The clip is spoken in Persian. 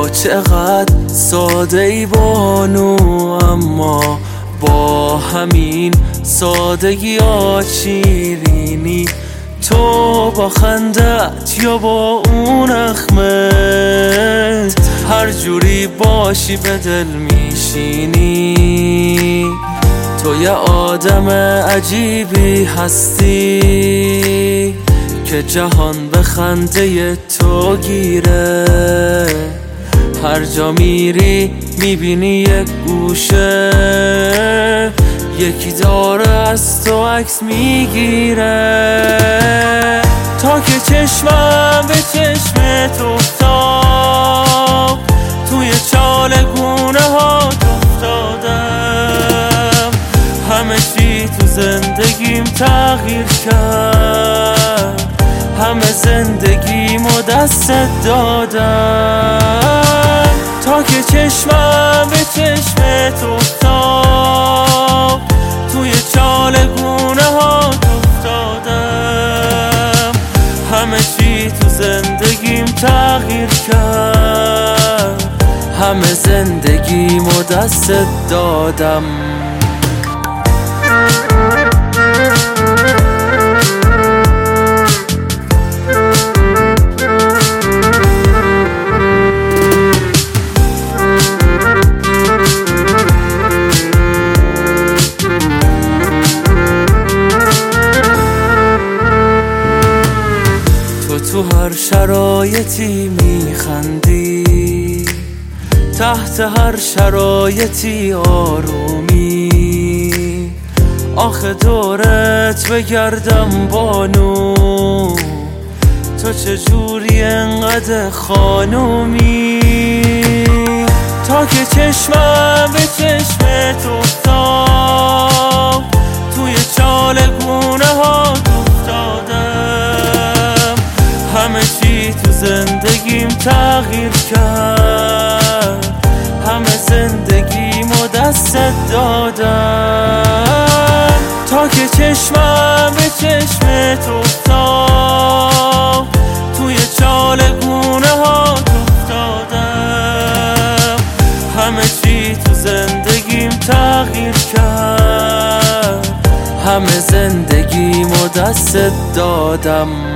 تو چقدر ساده ای بانو، اما با همین سادگی ها شیرینی. تو با خندت یا با اون اخمت هر جوری باشی به دل میشینی. تو یه آدم عجیبی هستی که جهان به خنده تو گیره. هر جا میری میبینی یک گوشه یکی داره از تو عکس میگیره. تا که چشمم به چشمت افتاد توی چالگونه ها افتادم. همه چی تو زندگیم تغییر کرد، همه زندگیمو دستت دادم. تا که چشمم به چشمت افتاد توی چالگونه ها افتادم. همه چی تو زندگیم تغییر کرد، همه زندگیمو دستت دادم. تو هر شرایطی میخندی، تحت هر شرایطی آرومی. آخه دورت بگردم بانو، تو چجوری انقدر خانومی؟ تا که چشمم به چشمت افتاد توی چالگونه ها افتادم. همه چی تو زندگیم تغییر کرد، همه زندگیمو دستت دادم. تا که چشمم به چشمت افتاد توی چالگونه ها افتادم. همه چی تو زندگیم تغییر کرد، همه زندگیمو دستت دادم.